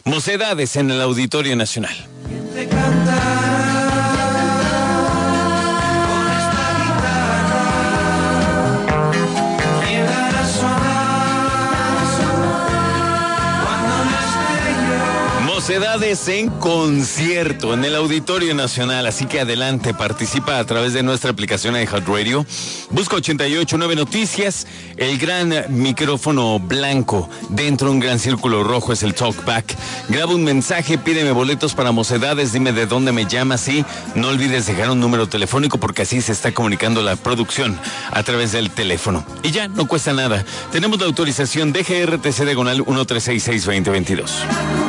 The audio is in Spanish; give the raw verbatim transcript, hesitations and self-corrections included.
Mocedades en el Auditorio Nacional. Mocedades en concierto en el Auditorio Nacional, así que adelante, participa a través de nuestra aplicación iHeartRadio. Busca ochenta y ocho punto nueve Noticias, el gran micrófono blanco, dentro un gran círculo rojo es el Talkback. Graba un mensaje, pídeme boletos para Mocedades, dime de dónde me llamas y no olvides dejar un número telefónico porque así se está comunicando la producción a través del teléfono. Y ya, no cuesta nada. Tenemos la autorización D G R T C diagonal uno tres seis seis dos cero dos dos.